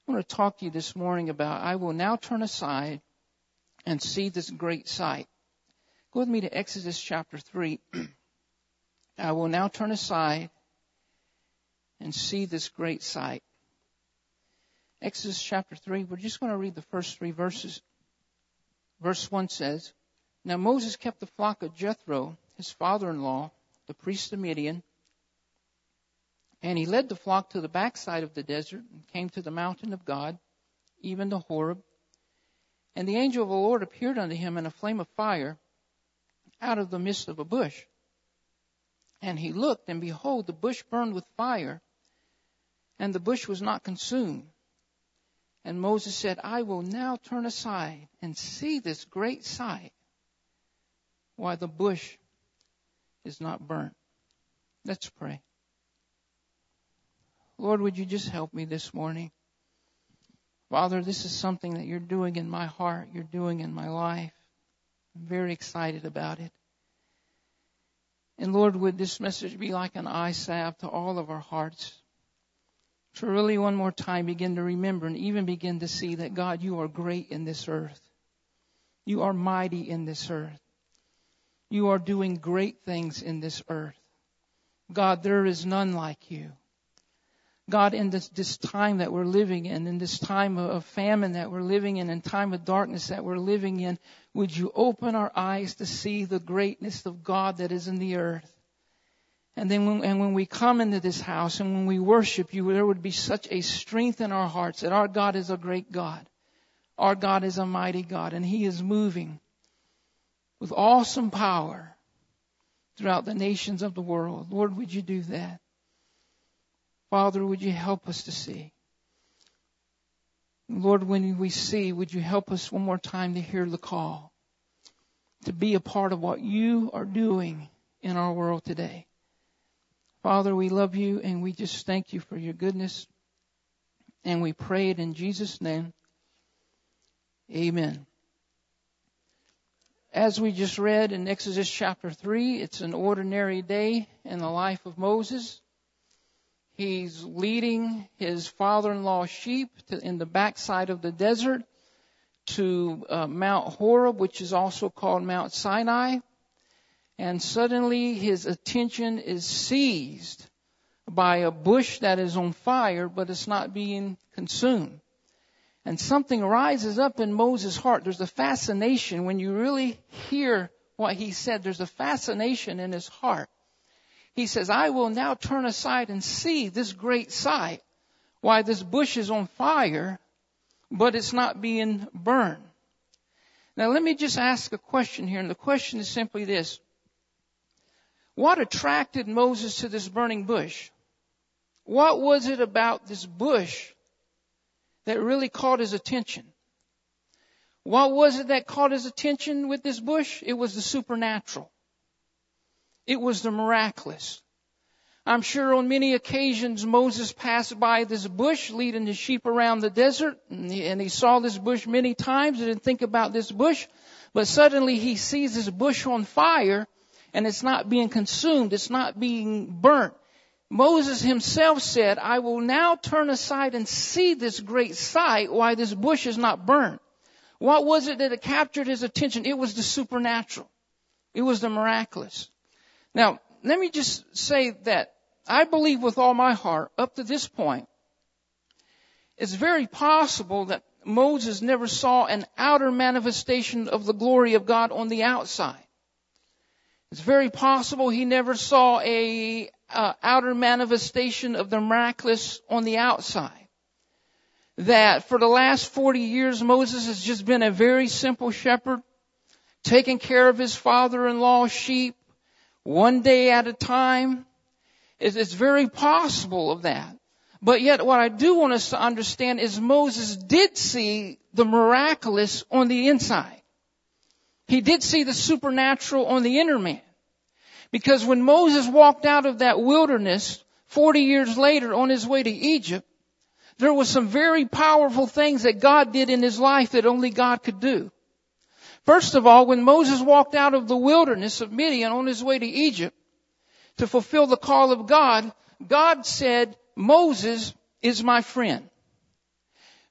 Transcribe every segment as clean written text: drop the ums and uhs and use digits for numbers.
I want to talk to you this morning about, I will now turn aside and see this great sight. Go with me to Exodus chapter 3. I will now turn aside and see this great sight. Exodus chapter 3, we're just going to read the first 3 verses. Verse 1 says, Now Moses kept the flock of Jethro, his father-in-law, the priest of Midian, and he led the flock to the backside of the desert and came to the mountain of God, even to Horeb. And the angel of the Lord appeared unto him in a flame of fire out of the midst of a bush. And he looked, and behold, the bush burned with fire, and the bush was not consumed. And Moses said, I will now turn aside and see this great sight, why the bush is not burnt. Let's pray. Lord, would you just help me this morning? Father, this is something that you're doing in my heart, you're doing in my life. I'm very excited about it. And Lord, would this message be like an eye salve to all of our hearts, to really one more time begin to remember and even begin to see that, God, you are great in this earth. You are mighty in this earth. You are doing great things in this earth. God, there is none like you. God, in this time that we're living in this time of famine that we're living in time of darkness that we're living in, would you open our eyes to see the greatness of God that is in the earth? And then when we come into this house and when we worship you, there would be such a strength in our hearts that our God is a great God. Our God is a mighty God, and He is moving with awesome power throughout the nations of the world. Lord, would you do that? Father, would you help us to see? Lord, when we see, would you help us one more time to hear the call, to be a part of what you are doing in our world today. Father, we love you and we just thank you for your goodness. And we pray it in Jesus' name. Amen. As we just read in Exodus chapter 3, it's an ordinary day in the life of Moses. He's leading his father-in-law's sheep in the backside of the desert to Mount Horeb, which is also called Mount Sinai. And suddenly his attention is seized by a bush that is on fire, but it's not being consumed. And something rises up in Moses' heart. There's a fascination. When you really hear what he said, there's a fascination in his heart. He says, I will now turn aside and see this great sight, why this bush is on fire, but it's not being burned. Now let me just ask a question here, and the question is simply this. What attracted Moses to this burning bush? What was it about this bush that really caught his attention? What was it that caught his attention with this bush? It was the supernatural. It was the miraculous. I'm sure on many occasions Moses passed by this bush leading the sheep around the desert, and he saw this bush many times and didn't think about this bush. But suddenly he sees this bush on fire, and it's not being consumed. It's not being burnt. Moses himself said, I will now turn aside and see this great sight, why this bush is not burnt. What was it that had captured his attention? It was the supernatural. It was the miraculous. Now, let me just say that I believe with all my heart, up to this point, it's very possible that Moses never saw an outer manifestation of the glory of God on the outside. It's very possible he never saw a outer manifestation of the miraculous on the outside. That for the last 40 years, Moses has just been a very simple shepherd, taking care of his father-in-law's sheep, one day at a time. It's very possible of that. But yet what I do want us to understand is Moses did see the miraculous on the inside. He did see the supernatural on the inner man. Because when Moses walked out of that wilderness 40 years later on his way to Egypt, there was some very powerful things that God did in his life that only God could do. First of all, when Moses walked out of the wilderness of Midian on his way to Egypt to fulfill the call of God, God said, Moses is my friend.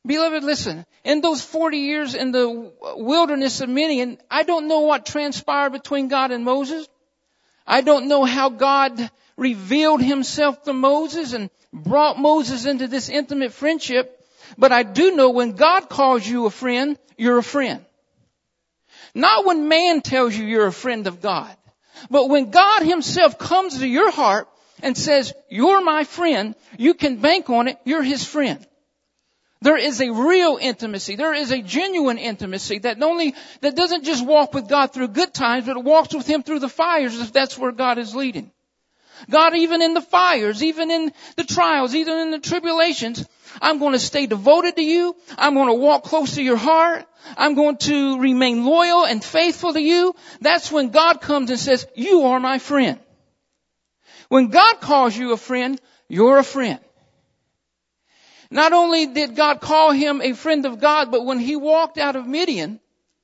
Beloved, listen, in those 40 years in the wilderness of Midian, I don't know what transpired between God and Moses. I don't know how God revealed himself to Moses and brought Moses into this intimate friendship. But I do know when God calls you a friend, you're a friend. Not when man tells you you're a friend of God, but when God himself comes to your heart and says, you're my friend, you can bank on it, you're his friend. There is a real intimacy. There is a genuine intimacy that doesn't just walk with God through good times, but it walks with him through the fires if that's where God is leading. God, even in the fires, even in the trials, even in the tribulations, I'm going to stay devoted to you. I'm going to walk close to your heart. I'm going to remain loyal and faithful to you. That's when God comes and says, you are my friend. When God calls you a friend, you're a friend. Not only did God call him a friend of God, but when he walked out of Midian,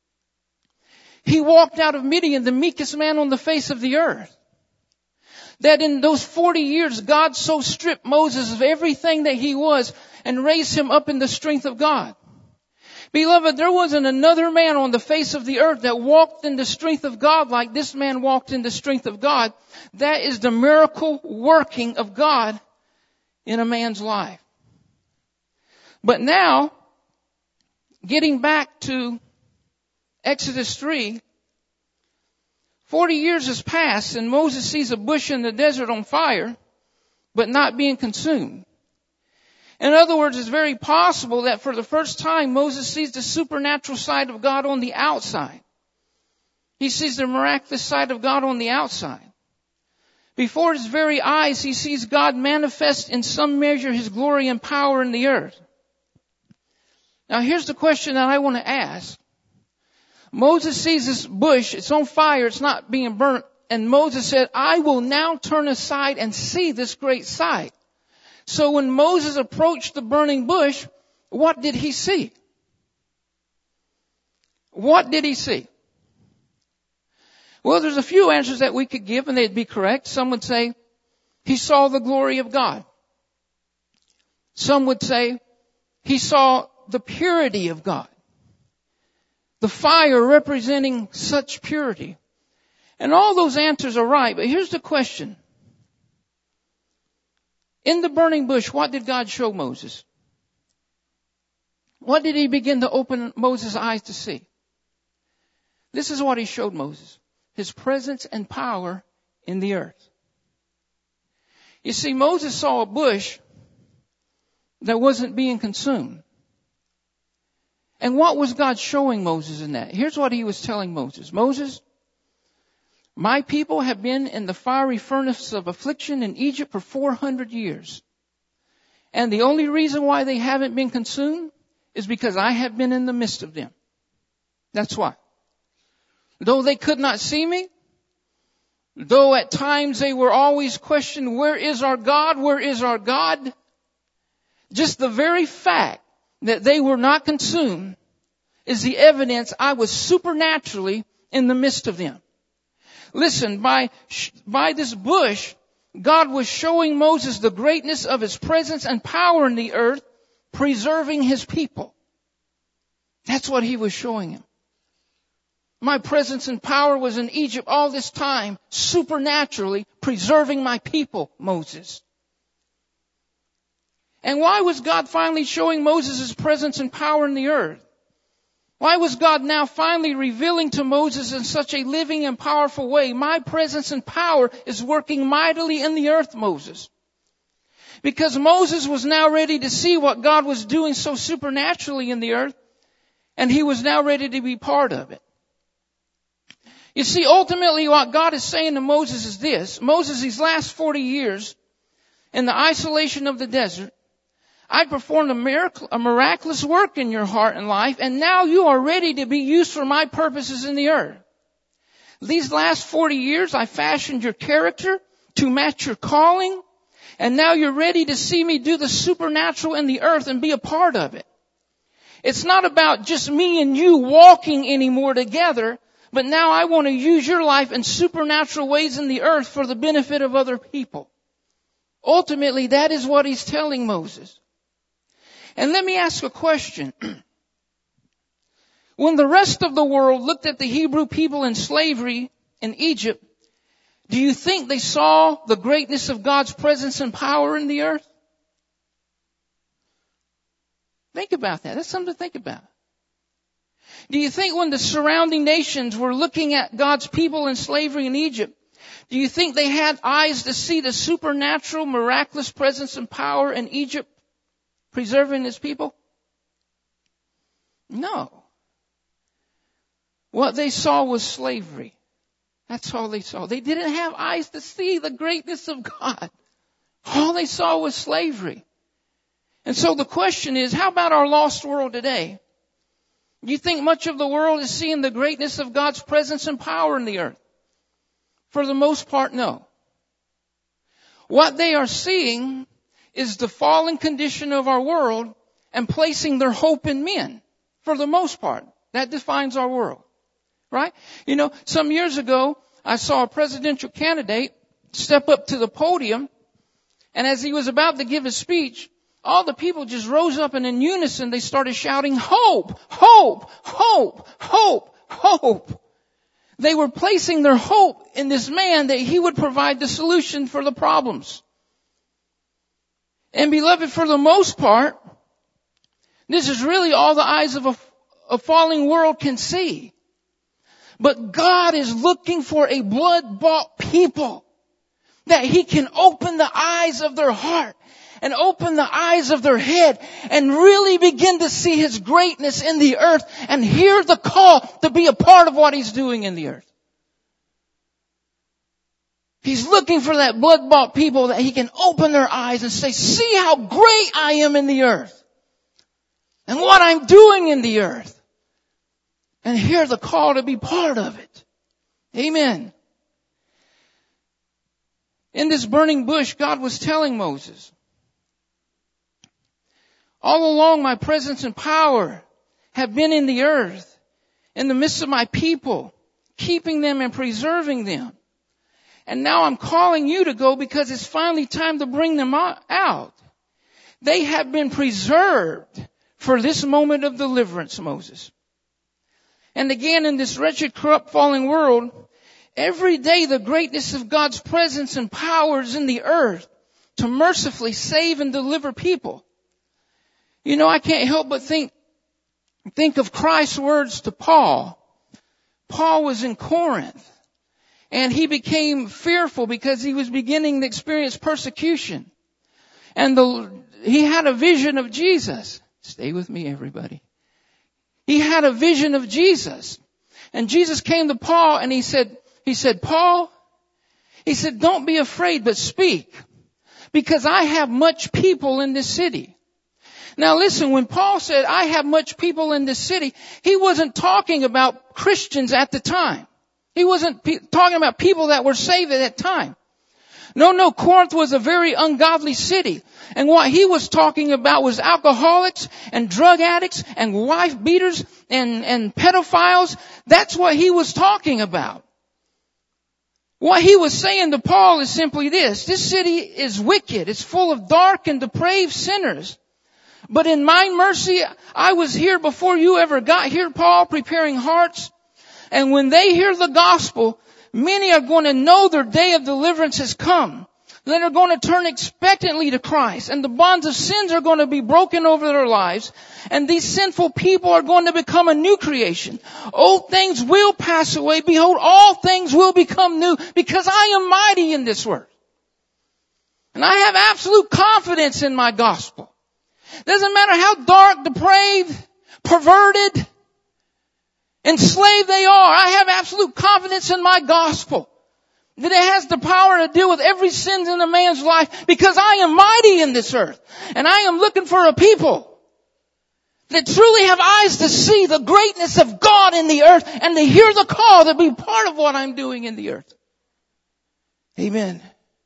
the meekest man on the face of the earth. That in those 40 years, God so stripped Moses of everything that he was and raised him up in the strength of God. Beloved, there wasn't another man on the face of the earth that walked in the strength of God like this man walked in the strength of God. That is the miracle working of God in a man's life. But now, getting back to Exodus 3, 40 years has passed and Moses sees a bush in the desert on fire, but not being consumed. In other words, it's very possible that for the first time Moses sees the supernatural side of God on the outside. He sees the miraculous side of God on the outside. Before his very eyes, he sees God manifest in some measure his glory and power in the earth. Now here's the question that I want to ask. Moses sees this bush, it's on fire, it's not being burnt, and Moses said, I will now turn aside and see this great sight. So when Moses approached the burning bush, what did he see? What did he see? Well, there's a few answers that we could give and they'd be correct. Some would say he saw the glory of God. Some would say he saw the purity of God. The fire representing such purity. And all those answers are right, but here's the question. In the burning bush, what did God show Moses? What did he begin to open Moses' eyes to see? This is what he showed Moses. His presence and power in the earth. You see, Moses saw a bush that wasn't being consumed. And what was God showing Moses in that? Here's what he was telling Moses. Moses, my people have been in the fiery furnace of affliction in Egypt for 400 years. And the only reason why they haven't been consumed is because I have been in the midst of them. That's why. Though they could not see me, though at times they were always questioning, where is our God? Where is our God? Just the very fact that they were not consumed is the evidence I was supernaturally in the midst of them. Listen, by this bush, God was showing Moses the greatness of his presence and power in the earth, preserving his people. That's what he was showing him. My presence and power was in Egypt all this time, supernaturally preserving my people, Moses. And why was God finally showing Moses his presence and power in the earth? Why was God now finally revealing to Moses in such a living and powerful way, my presence and power is working mightily in the earth, Moses? Because Moses was now ready to see what God was doing so supernaturally in the earth, and he was now ready to be part of it. You see, ultimately what God is saying to Moses is this. Moses, these last 40 years in the isolation of the desert, I performed a miraculous work in your heart and life, and now you are ready to be used for my purposes in the earth. These last 40 years, I fashioned your character to match your calling, and now you're ready to see me do the supernatural in the earth and be a part of it. It's not about just me and you walking anymore together, but now I want to use your life in supernatural ways in the earth for the benefit of other people. Ultimately, that is what he's telling Moses. And let me ask a question. When the rest of the world looked at the Hebrew people in slavery in Egypt, do you think they saw the greatness of God's presence and power in the earth? Think about that. That's something to think about. Do you think when the surrounding nations were looking at God's people in slavery in Egypt, do you think they had eyes to see the supernatural, miraculous presence and power in Egypt preserving His people? No. What they saw was slavery. That's all they saw. They didn't have eyes to see the greatness of God. All they saw was slavery. And so the question is, how about our lost world today? Do you think much of the world is seeing the greatness of God's presence and power in the earth? For the most part, no. What they are seeing is the fallen condition of our world and placing their hope in men. For the most part, that defines our world. Right? You know, some years ago, I saw a presidential candidate step up to the podium, and as he was about to give his speech, all the people just rose up and in unison they started shouting, "Hope! Hope! Hope! Hope! Hope!" They were placing their hope in this man that he would provide the solution for the problems. And beloved, for the most part, this is really all the eyes of a falling world can see. But God is looking for a blood-bought people that He can open the eyes of their heart and open the eyes of their head and really begin to see His greatness in the earth and hear the call to be a part of what He's doing in the earth. He's looking for that blood-bought people that He can open their eyes and say, "See how great I am in the earth and what I'm doing in the earth." And hear the call to be part of it. Amen. In this burning bush, God was telling Moses, "All along my presence and power have been in the earth, in the midst of my people, keeping them and preserving them. And now I'm calling you to go because it's finally time to bring them out. They have been preserved for this moment of deliverance, Moses." And again, in this wretched, corrupt, falling world, every day the greatness of God's presence and power is in the earth to mercifully save and deliver people. You know, I can't help but think of Christ's words to Paul. Paul was in Corinth, and he became fearful because he was beginning to experience persecution. And he had a vision of Jesus. Stay with me, everybody. He had a vision of Jesus. And Jesus came to Paul and he said, "Paul," he said, "don't be afraid, but speak, because I have much people in this city." Now listen, when Paul said, "I have much people in this city," he wasn't talking about Christians at the time. He wasn't talking about people that were saved at that time. No, Corinth was a very ungodly city. And what he was talking about was alcoholics and drug addicts and wife beaters and pedophiles. That's what he was talking about. What he was saying to Paul is simply this: this city is wicked. It's full of dark and depraved sinners. But in my mercy, I was here before you ever got here, Paul, preparing hearts. And when they hear the gospel, many are going to know their day of deliverance has come. They are going to turn expectantly to Christ, and the bonds of sins are going to be broken over their lives, and these sinful people are going to become a new creation. Old things will pass away. Behold, all things will become new, because I am mighty in this work. And I have absolute confidence in my gospel. Doesn't matter how dark, depraved, perverted, enslaved they are, I have absolute confidence in my gospel. That it has the power to deal with every sin in a man's life, because I am mighty in this earth. And I am looking for a people that truly have eyes to see the greatness of God in the earth and to hear the call to be part of what I'm doing in the earth. Amen.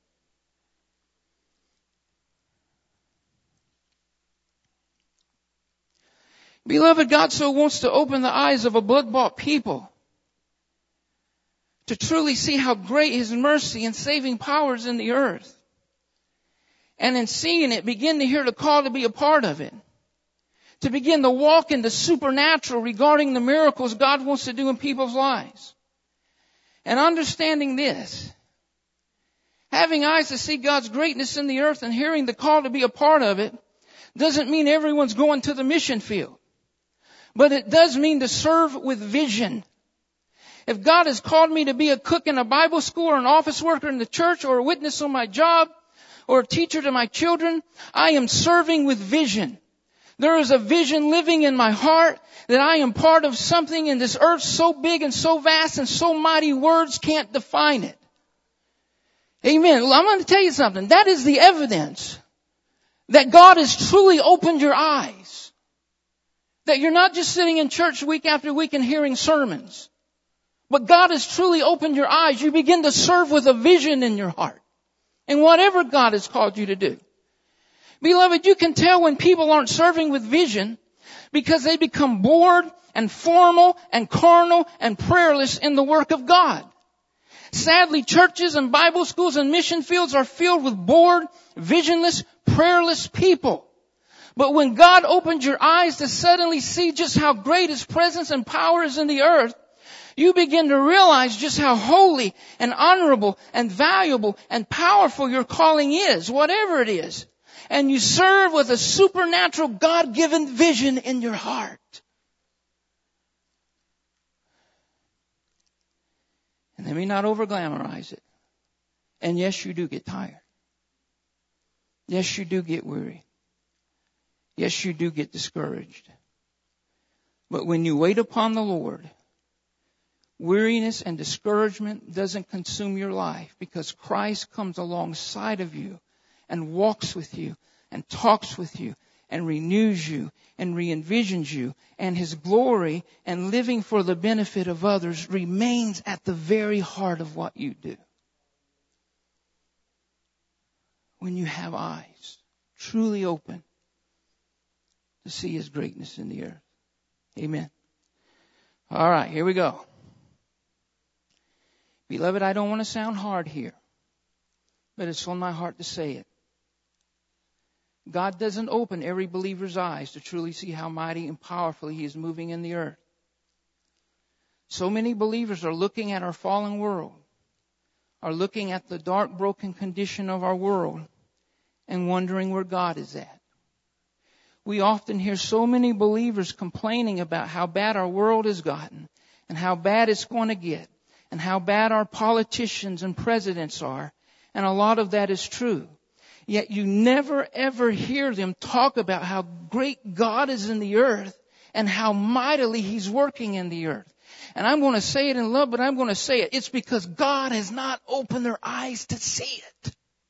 Beloved, God so wants to open the eyes of a blood-bought people to truly see how great His mercy and saving power is in the earth. And in seeing it, begin to hear the call to be a part of it. to begin to walk in the supernatural regarding the miracles God wants to do in people's lives. And understanding this, having eyes to see God's greatness in the earth and hearing the call to be a part of it, doesn't mean everyone's going to the mission field. But it does mean to serve with vision. If God has called me to be a cook in a Bible school or an office worker in the church or a witness on my job or a teacher to my children, I am serving with vision. There is a vision living in my heart that I am part of something in this earth so big and so vast and so mighty words can't define it. Amen. I'm going to tell you something. That is the evidence that God has truly opened your eyes. That you're not just sitting in church week after week and hearing sermons. But God has truly opened your eyes. You begin to serve with a vision in your heart. And whatever God has called you to do. Beloved, you can tell when people aren't serving with vision because they become bored and formal and carnal and prayerless in the work of God. Sadly, churches and Bible schools and mission fields are filled with bored, visionless, prayerless people. But when God opened your eyes to suddenly see just how great His presence and power is in the earth, you begin to realize just how holy and honorable and valuable and powerful your calling is, whatever it is. And you serve with a supernatural God-given vision in your heart. And let me not over-glamorize it. And yes, you do get tired. Yes, you do get weary. Yes, you do get discouraged. But when you wait upon the Lord, weariness and discouragement doesn't consume your life because Christ comes alongside of you and walks with you and talks with you and renews you and re-envisions you, and His glory and living for the benefit of others remains at the very heart of what you do. When you have eyes truly open to see His greatness in the earth. Amen. All right, here we go. Beloved, I don't want to sound hard here, but it's on my heart to say it. God doesn't open every believer's eyes to truly see how mighty and powerfully He is moving in the earth. So many believers are looking at our fallen world, are looking at the dark, broken condition of our world, and wondering where God is at. We often hear so many believers complaining about how bad our world has gotten, and how bad it's going to get, and how bad our politicians and presidents are, and a lot of that is true. Yet you never ever hear them talk about how great God is in the earth and how mightily He's working in the earth. And I'm going to say it in love, but I'm going to say it. It's because God has not opened their eyes to see it.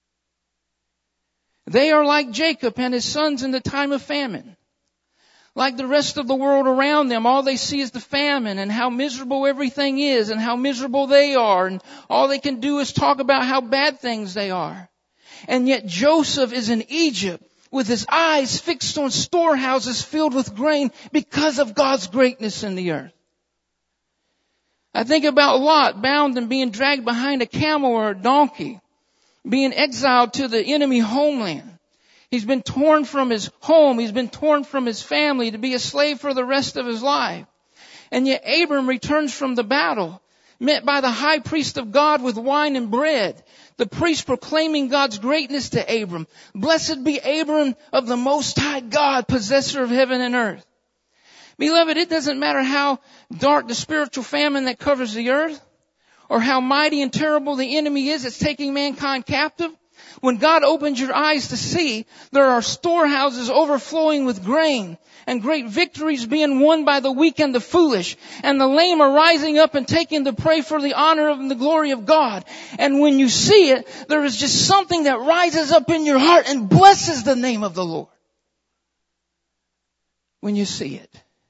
They are like Jacob and his sons in the time of famine. Like the rest of the world around them, all they see is the famine and how miserable everything is and how miserable they are. And all they can do is talk about how bad things they are. And yet Joseph is in Egypt with his eyes fixed on storehouses filled with grain because of God's greatness in the earth. I think about Lot bound and being dragged behind a camel or a donkey, being exiled to the enemy homeland. He's been torn from his home. He's been torn from his family to be a slave for the rest of his life. And yet Abram returns from the battle, met by the high priest of God with wine and bread. The priest proclaiming God's greatness to Abram. Blessed be Abram of the Most High God, possessor of heaven and earth. Beloved, it doesn't matter how dark the spiritual famine that covers the earth, or how mighty and terrible the enemy is that's taking mankind captive. When God opens your eyes to see, there are storehouses overflowing with grain, and great victories being won by the weak and the foolish, and the lame are rising up and taking the prey for the honor and the glory of God. And when you see it, there is just something that rises up in your heart and blesses the name of the Lord. When you see it.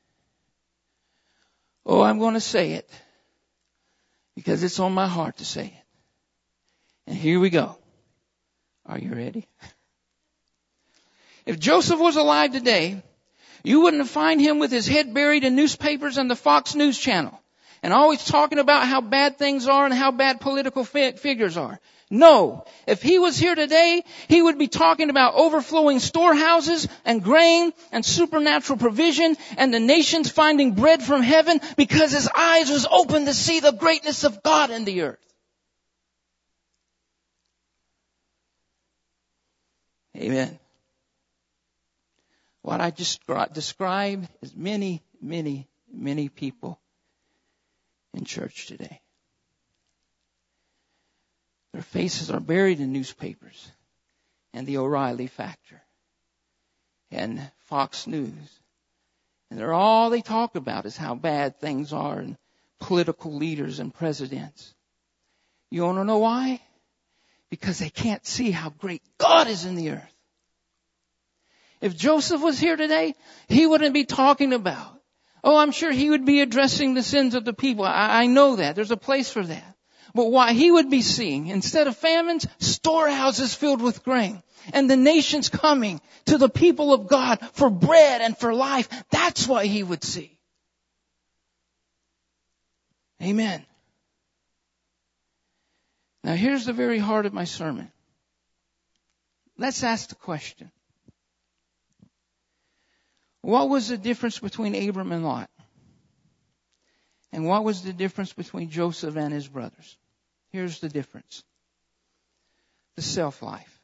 Oh, I'm going to say it because it's on my heart to say it. And here we go. Are you ready? If Joseph was alive today, you wouldn't find him with his head buried in newspapers and the Fox News channel and always talking about how bad things are and how bad political figures are. No. If he was here today, he would be talking about overflowing storehouses and grain and supernatural provision and the nations finding bread from heaven because his eyes was open to see the greatness of God in the earth. Amen. What I just described is many, many, many people in church today. Their faces are buried in newspapers and the O'Reilly Factor and Fox News. And all they talk about is how bad things are and political leaders and presidents. You want to know why? Because they can't see how great God is in the earth. If Joseph was here today, he wouldn't be talking about, I'm sure he would be addressing the sins of the people. I know that. There's a place for that. But what he would be seeing, instead of famines, storehouses filled with grain. And the nations coming to the people of God for bread and for life. That's what he would see. Amen. Now here's the very heart of my sermon. Let's ask the question. What was the difference between Abram and Lot? And what was the difference between Joseph and his brothers? Here's the difference. The self-life.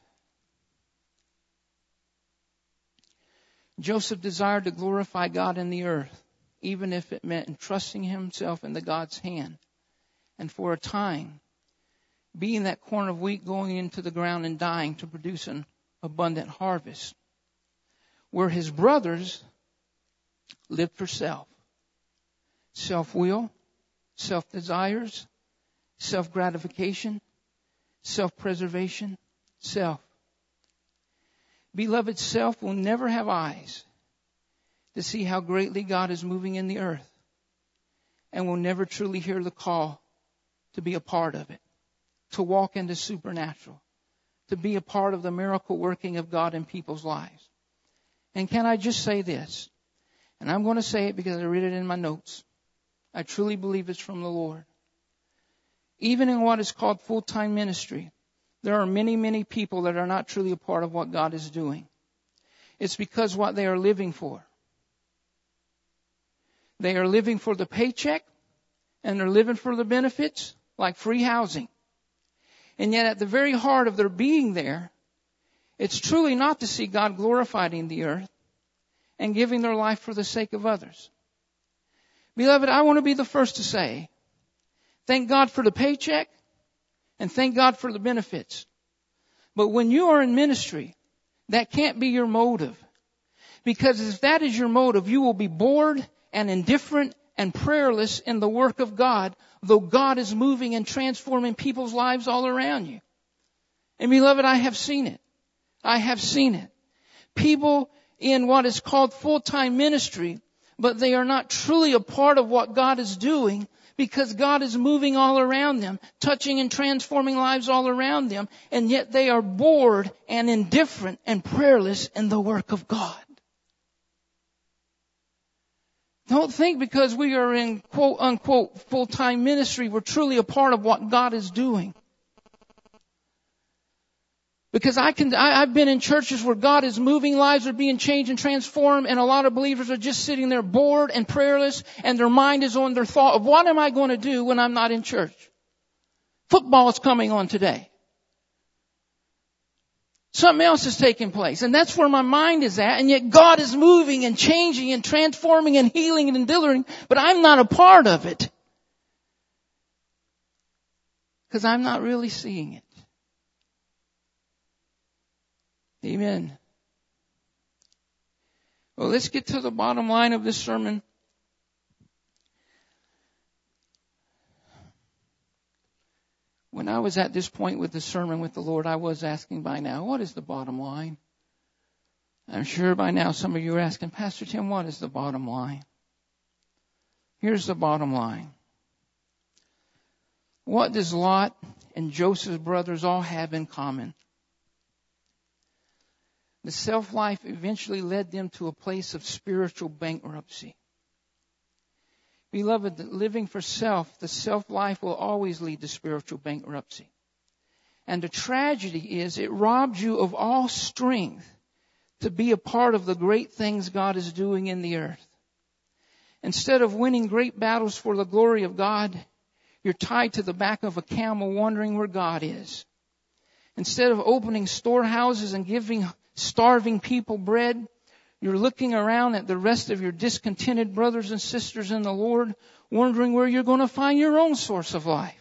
Joseph desired to glorify God in the earth, even if it meant entrusting himself in the God's hand. And for a time, being that corn of wheat going into the ground and dying to produce an abundant harvest. Where his brothers lived for self. Self-will, self-desires, self-gratification, self-preservation, self. Beloved, self will never have eyes to see how greatly God is moving in the earth and will never truly hear the call to be a part of it, to walk into supernatural, to be a part of the miracle working of God in people's lives. And can I just say this? And I'm going to say it because I read it in my notes. I truly believe it's from the Lord. Even in what is called full-time ministry, there are many, many people that are not truly a part of what God is doing. It's because what they are living for. They are living for the paycheck and they're living for the benefits, like free housing. And yet at the very heart of their being there, it's truly not to see God glorified in the earth and giving their life for the sake of others. Beloved, I want to be the first to say, thank God for the paycheck and thank God for the benefits. But when you are in ministry, that can't be your motive. Because if that is your motive, you will be bored and indifferent and prayerless in the work of God, though God is moving and transforming people's lives all around you. And beloved, I have seen it. I have seen it. People in what is called full-time ministry, but they are not truly a part of what God is doing because God is moving all around them, touching and transforming lives all around them, and yet they are bored and indifferent and prayerless in the work of God. Don't think because we are in quote unquote full-time ministry, we're truly a part of what God is doing. Because I've been in churches where God is moving, lives are being changed and transformed, and a lot of believers are just sitting there bored and prayerless, and their mind is on their thought of what am I going to do when I'm not in church? Football is coming on today. Something else is taking place, and that's where my mind is at, and yet God is moving and changing and transforming and healing and delivering, but I'm not a part of it. Because I'm not really seeing it. Amen. Well, let's get to the bottom line of this sermon. When I was at this point with the sermon with the Lord, I was asking by now, what is the bottom line? I'm sure by now some of you are asking, Pastor Tim, what is the bottom line? Here's the bottom line. What does Lot and Joseph's brothers all have in common? The self-life eventually led them to a place of spiritual bankruptcy. Beloved, living for self, the self-life will always lead to spiritual bankruptcy. And the tragedy is it robs you of all strength to be a part of the great things God is doing in the earth. Instead of winning great battles for the glory of God, you're tied to the back of a camel wondering where God is. Instead of opening storehouses and giving starving people bread, you're looking around at the rest of your discontented brothers and sisters in the Lord, wondering where you're going to find your own source of life.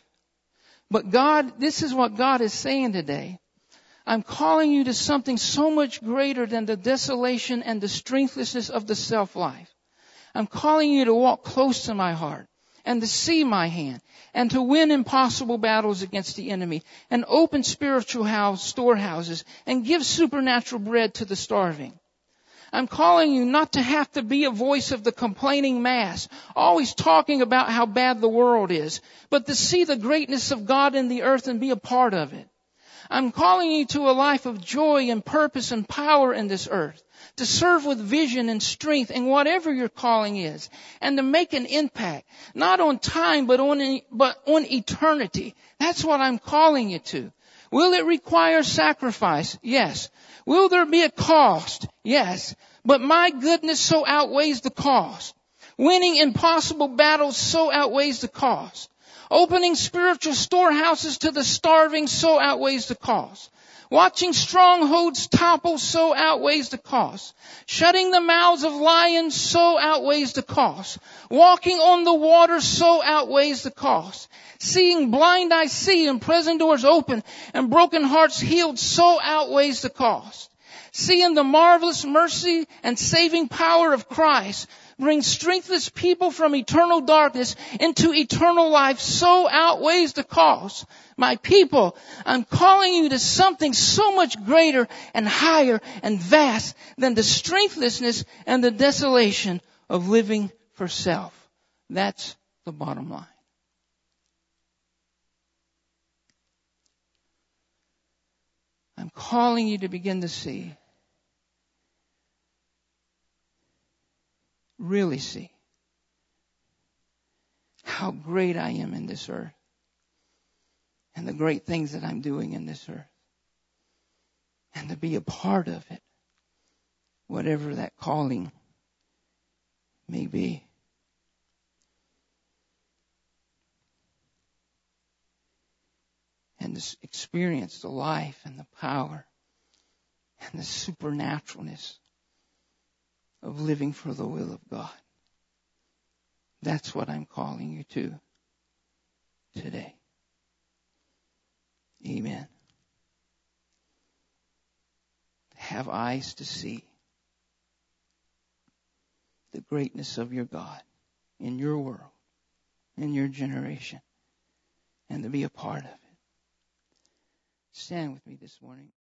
But God, this is what God is saying today. I'm calling you to something so much greater than the desolation and the strengthlessness of the self-life. I'm calling you to walk close to my heart and to see my hand and to win impossible battles against the enemy and open spiritual storehouses and give supernatural bread to the starving. I'm calling you not to have to be a voice of the complaining mass, always talking about how bad the world is, but to see the greatness of God in the earth and be a part of it. I'm calling you to a life of joy and purpose and power in this earth, to serve with vision and strength in whatever your calling is, and to make an impact, not on time, but on eternity. That's what I'm calling you to. Will it require sacrifice? Yes. Will there be a cost? Yes. But my goodness so outweighs the cost. Winning impossible battles so outweighs the cost. Opening spiritual storehouses to the starving so outweighs the cost. Watching strongholds topple so outweighs the cost. Shutting the mouths of lions so outweighs the cost. Walking on the water so outweighs the cost. Seeing blind eyes see and prison doors open and broken hearts healed so outweighs the cost. Seeing the marvelous mercy and saving power of Christ bring strengthless people from eternal darkness into eternal life so outweighs the cost. My people, I'm calling you to something so much greater and higher and vast than the strengthlessness and the desolation of living for self. That's the bottom line. I'm calling you to begin to see, really see, how great I am in this earth and the great things that I'm doing in this earth, and to be a part of it, whatever that calling may be. And to experience the life and the power and the supernaturalness of living for the will of God. That's what I'm calling you to today. Amen. Have eyes to see the greatness of your God in your world, in your generation, and to be a part of it. Stand with me this morning.